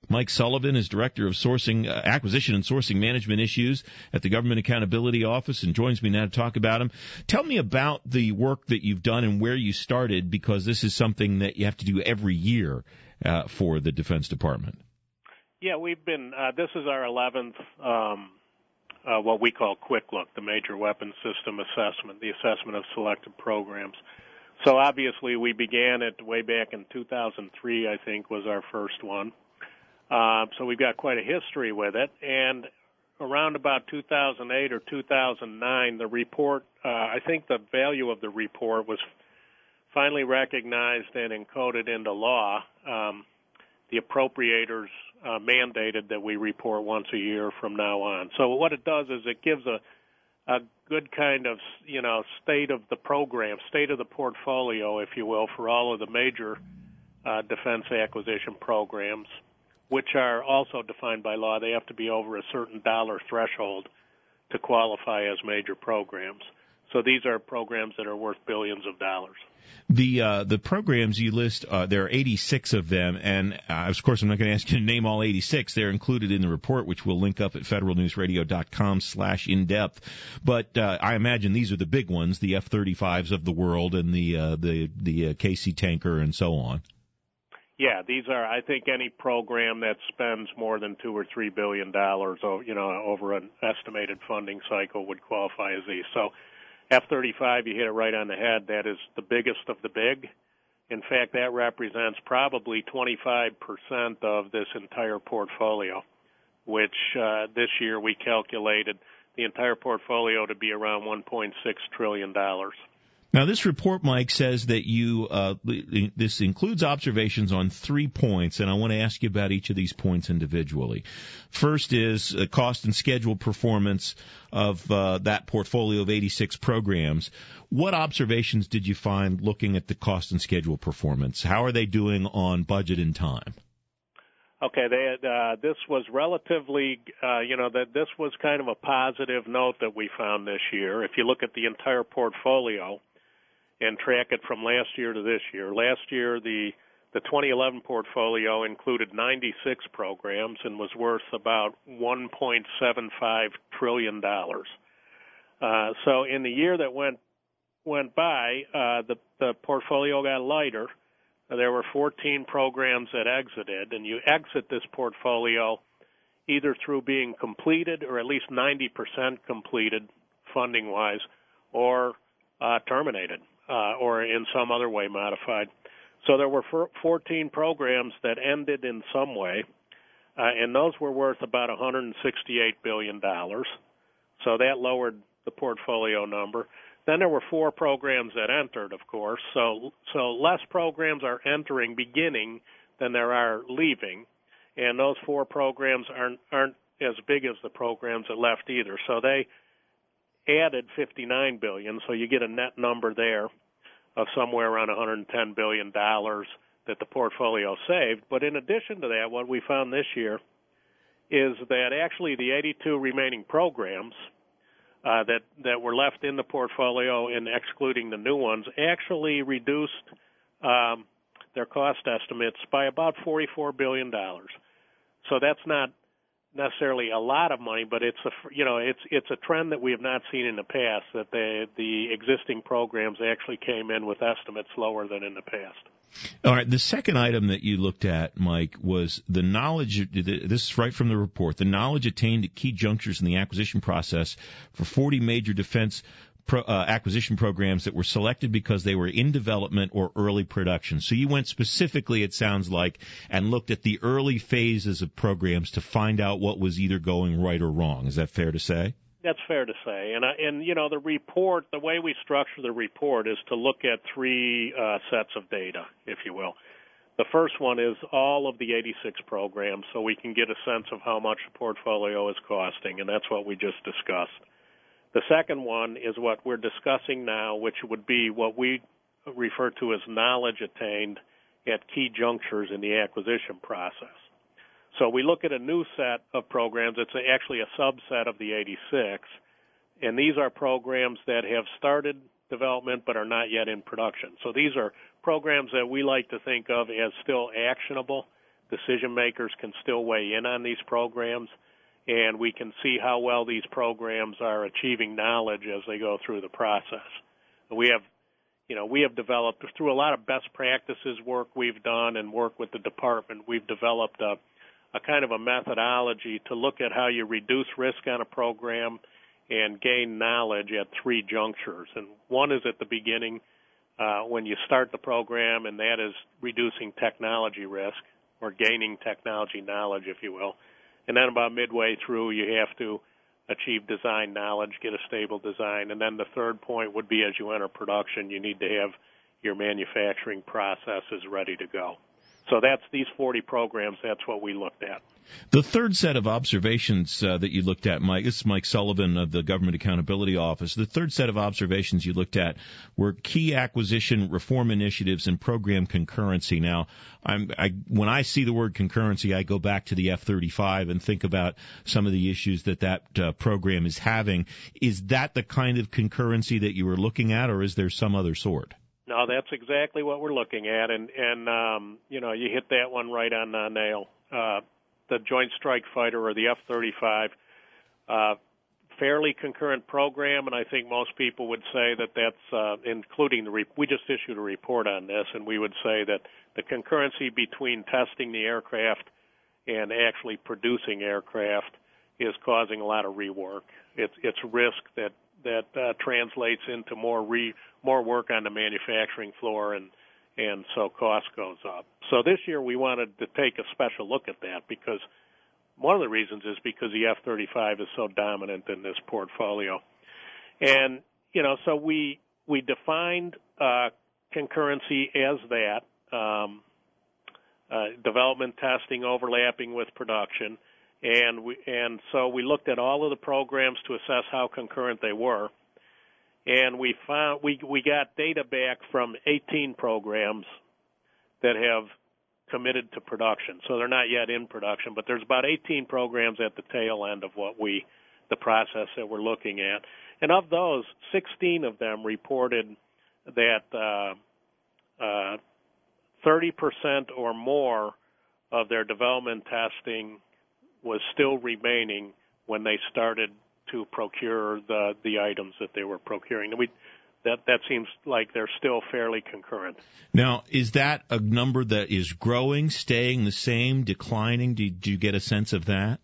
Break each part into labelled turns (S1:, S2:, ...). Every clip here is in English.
S1: Mike Sullivan is Director of Acquisition and Sourcing Management Issues at the Government Accountability Office and joins me now to talk about them. Tell me about the work that you've done and where you started, because this is something that you have to do every year for the Defense Department.
S2: Yeah, we've been, this is our 11th, what we call Quick Look, the Major Weapons System Assessment, the assessment of selected programs. So obviously we began it way back in 2003, I think, was our first one. So we've got quite a history with it. And around about 2008 or 2009, the report, I think the value of the report was finally recognized and encoded into law. The appropriators mandated that we report once a year from now on. So what it does is it gives a good kind of, state of the program, state of the portfolio, if you will, for all of the major defense acquisition programs, which are also defined by law. They have to be over a certain dollar threshold to qualify as major programs. So these are programs that are worth billions of dollars.
S1: The programs you list, there are 86 of them, and of course I'm not going to ask you to name all 86. They're included in the report, which we'll link up at federalnewsradio.com/in-depth. But I imagine these are the big ones, the F-35s of the world and the KC tanker and so on.
S2: Yeah, these are, I think, any program that spends more than $2 or $3 billion, over an estimated funding cycle would qualify as these. So F-35, you hit it right on the head. That is the biggest of the big. In fact, that represents probably 25% of this entire portfolio, which this year we calculated the entire portfolio to be around $1.6 trillion.
S1: Now, this report, Mike, says that this includes observations on 3 points, and I want to ask you about each of these points individually. First is cost and schedule performance of that portfolio of 86 programs. What observations did you find looking at the cost and schedule performance? How are they doing on budget and time?
S2: Okay, this was relatively, this was kind of a positive note that we found this year. If you look at the entire portfolio and track it from last year to this year. Last year, the 2011 portfolio included 96 programs and was worth about $1.75 trillion. So in the year that went by, the portfolio got lighter. There were 14 programs that exited, and you exit this portfolio either through being completed or at least 90% completed funding-wise, or terminated. Or in some other way modified. So there were 14 programs that ended in some way, and those were worth about $168 billion. So that lowered the portfolio number. Then there were 4 programs that entered, of course. So less programs are entering beginning than there are leaving, and those 4 programs aren't as big as the programs that left either. So they added $59 billion, so you get a net number there of somewhere around $110 billion that the portfolio saved. But in addition to that, what we found this year is that actually the 82 remaining programs that were left in the portfolio, and excluding the new ones, actually reduced their cost estimates by about $44 billion. So that's not necessarily a lot of money, but it's a trend that we have not seen in the past, that the existing programs actually came in with estimates lower than in the past.
S1: All right. The second item that you looked at, Mike, was the knowledge. This is right from the report. The knowledge attained at key junctures in the acquisition process for 40 major defense acquisition programs that were selected because they were in development or early production. So you went specifically, it sounds like, and looked at the early phases of programs to find out what was either going right or wrong. Is that fair to say?
S2: That's fair to say. And the report, the way we structure the report is to look at 3 sets of data, if you will. The first one is all of the 86 programs, so we can get a sense of how much the portfolio is costing, and that's what we just discussed. The second one is what we're discussing now, which would be what we refer to as knowledge attained at key junctures in the acquisition process. So we look at a new set of programs. It's actually a subset of the 86, and these are programs that have started development but are not yet in production. So these are programs that we like to think of as still actionable. decision makers can still weigh in on these programs, and we can see how well these programs are achieving knowledge as they go through the process. We have developed, through a lot of best practices work we've done and work with the department, we've developed a kind of a methodology to look at how you reduce risk on a program and gain knowledge at three junctures. And one is at the beginning when you start the program, and that is reducing technology risk or gaining technology knowledge, if you will. And then about midway through, you have to achieve design knowledge, get a stable design. And then the third point would be as you enter production, you need to have your manufacturing processes ready to go. So that's these 40 programs. That's what we looked at.
S1: The third set of observations that you looked at, Mike, this is Mike Sullivan of the Government Accountability Office. The third set of observations you looked at were key acquisition reform initiatives and program concurrency. Now, when I see the word concurrency, I go back to the F-35 and think about some of the issues that program is having. Is that the kind of concurrency that you were looking at, or is there some other sort?
S2: No, that's exactly what we're looking at, and you hit that one right on the nail. The Joint Strike Fighter, or the F-35, fairly concurrent program, and I think most people would say that that's including we just issued a report on this, and we would say that the concurrency between testing the aircraft and actually producing aircraft is causing a lot of rework. It's risk that translates into more work on the manufacturing floor, and so cost goes up. So this year we wanted to take a special look at that, because one of the reasons is because the F-35 is so dominant in this portfolio. And, so we defined concurrency as that, development testing overlapping with production, and so we looked at all of the programs to assess how concurrent they were. And we found we got data back from 18 programs that have committed to production. So they're not yet in production, but there's about 18 programs at the tail end of the process that we're looking at. And of those, 16 of them reported that 30% or more of their development testing was still remaining when they started to procure the items that they were procuring. That seems like they're still fairly concurrent.
S1: Now, is that a number that is growing, staying the same, declining? Do you get a sense of that?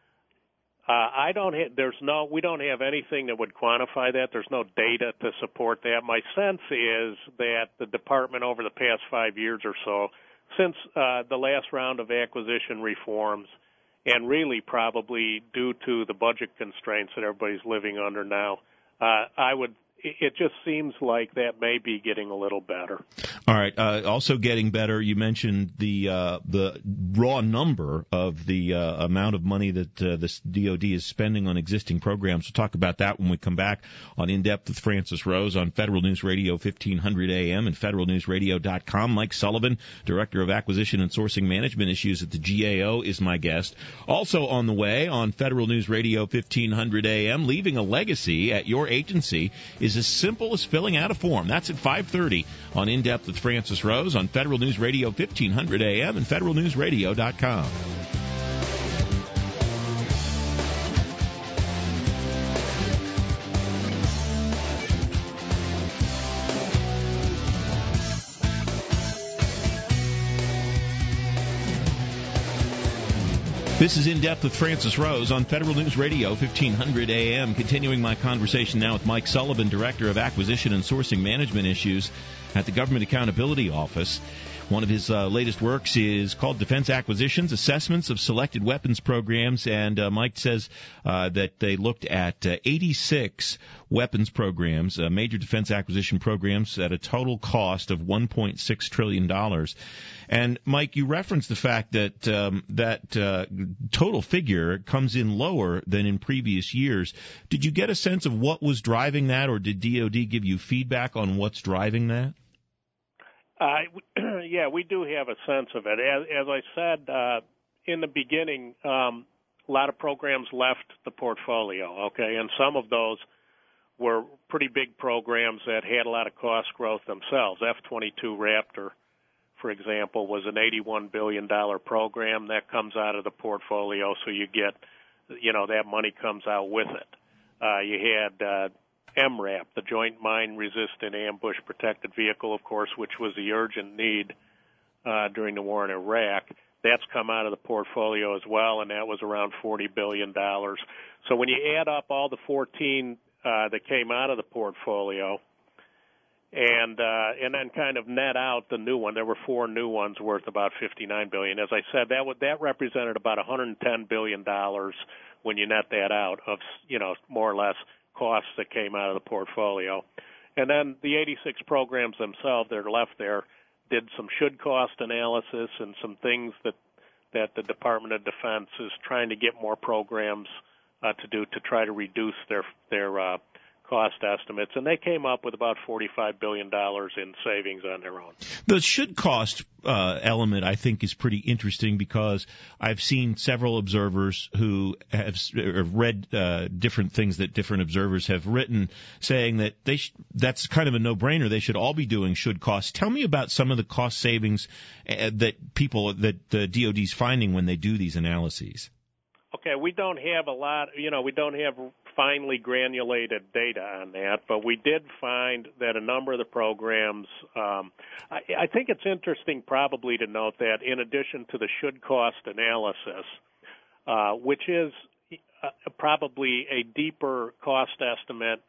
S2: We don't have anything that would quantify that. There's no data to support that. My sense is that the department over the past 5 years or so, since the last round of acquisition reforms, and really probably due to the budget constraints that everybody's living under now, it just seems like that may be getting a little better.
S1: All right. Also getting better, you mentioned the raw number of the amount of money that this DOD is spending on existing programs. We'll talk about that when we come back on In Depth with Francis Rose on Federal News Radio 1500 AM and federalnewsradio.com. Mike Sullivan, Director of Acquisition and Sourcing Management Issues at the GAO, is my guest. Also on the way on Federal News Radio 1500 AM, leaving a legacy at your agency is as simple as filling out a form. That's at 5:30 on In Depth with Francis Rose on Federal News Radio 1500 AM and federalnewsradio.com. This is In Depth with Francis Rose on Federal News Radio 1500 AM. Continuing my conversation now with Mike Sullivan, Director of Acquisition and Sourcing Management Issues at the Government Accountability Office. One of his latest works is called Defense Acquisitions, Assessments of Selected Weapons Programs, and Mike says that they looked at 86 weapons programs, major defense acquisition programs, at a total cost of $1.6 trillion. And, Mike, you referenced the fact that that total figure comes in lower than in previous years. Did you get a sense of what was driving that, or did DOD give you feedback on what's driving that?
S2: Yeah, we do have a sense of it. As I said in the beginning, a lot of programs left the portfolio, okay, and some of those were pretty big programs that had a lot of cost growth themselves. F-22 Raptor, for example, was an $81 billion program that comes out of the portfolio, so you get, that money comes out with it. You had MRAP, the Joint Mine Resistant Ambush Protected Vehicle, of course, which was the urgent need during the war in Iraq. That's come out of the portfolio as well, and that was around $40 billion. So when you add up all the 14 that came out of the portfolio, and then kind of net out the new one, there were 4 new ones worth about $59 billion. As I said, that represented about $110 billion when you net that out of, more or less costs that came out of the portfolio. And then the 86 programs themselves that are left there did some should cost analysis and some things that the Department of Defense is trying to get more programs to do to try to reduce their cost estimates, and they came up with about $45 billion in savings on their own.
S1: The should cost element, I think, is pretty interesting because I've seen several observers who have read different things that different observers have written saying that that's kind of a no-brainer. They should all be doing should cost. Tell me about some of the cost savings that the DOD's finding when they do these analyses.
S2: Okay, we don't have a lot, we don't have finely granulated data on that, but we did find that a number of the programs, I think it's interesting probably to note that in addition to the should cost analysis, which is probably a deeper cost estimate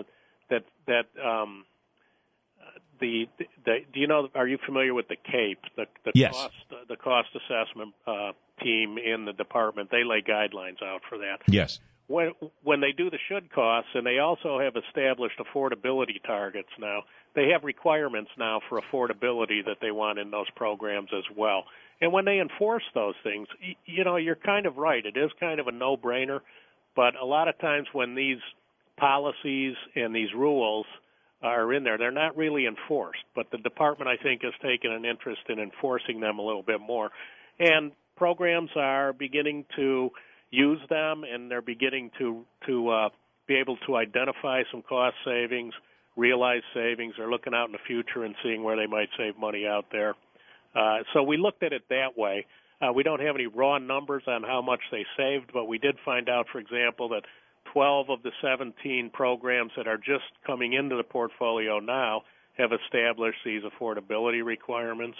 S2: are you familiar with the CAPE,
S1: Yes.
S2: the cost assessment team in the department? They lay guidelines out for that.
S1: Yes.
S2: When they do the should costs, and they also have established affordability targets now, they have requirements now for affordability that they want in those programs as well. And when they enforce those things, you're kind of right. It is kind of a no-brainer, but a lot of times when these policies and these rules are in there, they're not really enforced. But the department, I think, has taken an interest in enforcing them a little bit more. And programs are beginning to use them, and they're beginning to be able to identify some cost savings, realize savings. They're looking out in the future and seeing where they might save money out there. So we looked at it that way. We don't have any raw numbers on how much they saved, but we did find out, for example, that 12 of the 17 programs that are just coming into the portfolio now have established these affordability requirements.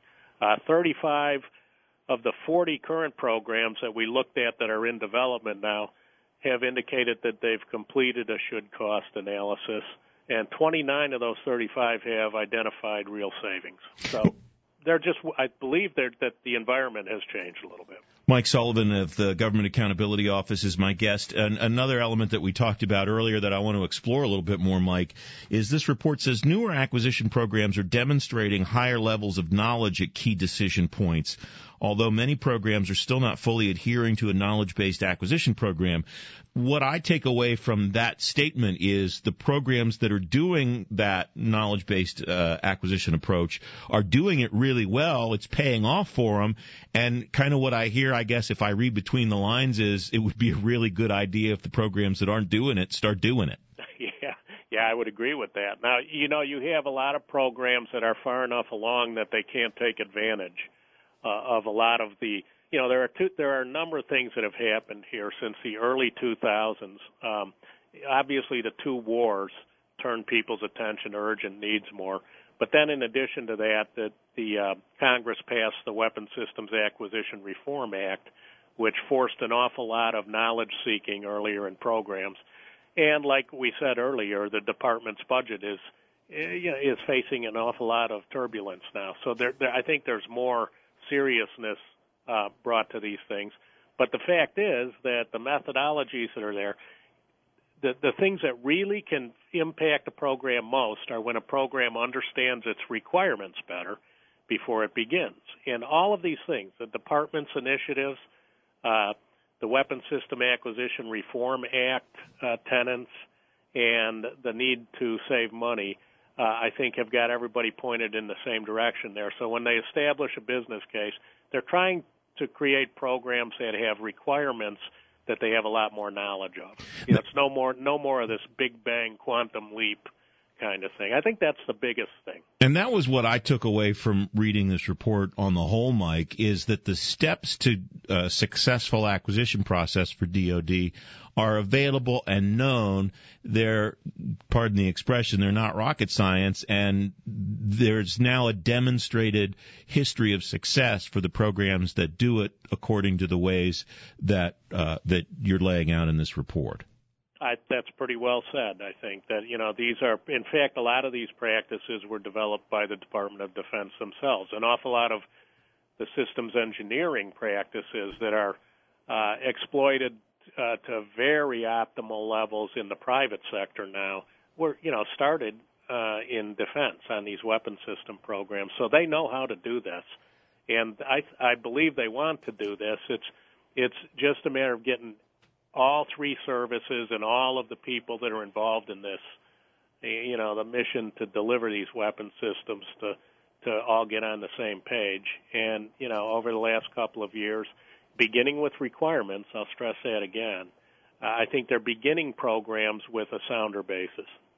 S2: 35 of the 40 current programs that we looked at that are in development now have indicated that they've completed a should-cost analysis, and 29 of those 35 have identified real savings. So I believe that the environment has changed a little bit.
S1: Mike Sullivan of the Government Accountability Office is my guest. And another element that we talked about earlier that I want to explore a little bit more, Mike, is this report says newer acquisition programs are demonstrating higher levels of knowledge at key decision points. Although many programs are still not fully adhering to a knowledge-based acquisition program, what I take away from that statement is the programs that are doing that knowledge-based acquisition approach are doing it really well. It's paying off for them. And kind of what I hear, I guess, if I read between the lines, is it would be a really good idea if the programs that aren't doing it start doing it.
S2: Yeah, I would agree with that. Now, you have a lot of programs that are far enough along that they can't take advantage of a lot of the, there are a number of things that have happened here since the early 2000s. Obviously, the 2 wars turned people's attention to urgent needs more. But then in addition to that, the Congress passed the Weapons Systems Acquisition Reform Act, which forced an awful lot of knowledge-seeking earlier in programs. And like we said earlier, the department's budget is facing an awful lot of turbulence now. So I think there's more seriousness brought to these things. But the fact is that the methodologies that are there, the things that really can impact a program most are when a program understands its requirements better before it begins. And all of these things, the department's initiatives, the Weapons System Acquisition Reform Act tenets, and the need to save money, I think have got everybody pointed in the same direction there. So when they establish a business case, they're trying to create programs that have requirements that they have a lot more knowledge of. It's no more of this big bang quantum leap kind of thing. I think that's the biggest thing.
S1: And that was what I took away from reading this report on the whole, Mike, is that the steps to a successful acquisition process for DOD are available and known. They're, pardon the expression, they're not rocket science, and there's now a demonstrated history of success for the programs that do it according to the ways that that you're laying out in this report.
S2: That's pretty well said. I think that, these are, in fact, a lot of these practices were developed by the Department of Defense themselves. An awful lot of the systems engineering practices that are exploited to very optimal levels in the private sector now were, started in defense on these weapon system programs. So they know how to do this. And I believe they want to do this. It's just a matter of getting all three services and all of the people that are involved in this, the mission to deliver these weapon systems to all get on the same page. And, over the last couple of years, beginning with requirements, I'll stress that again, I think they're beginning programs with a sounder basis.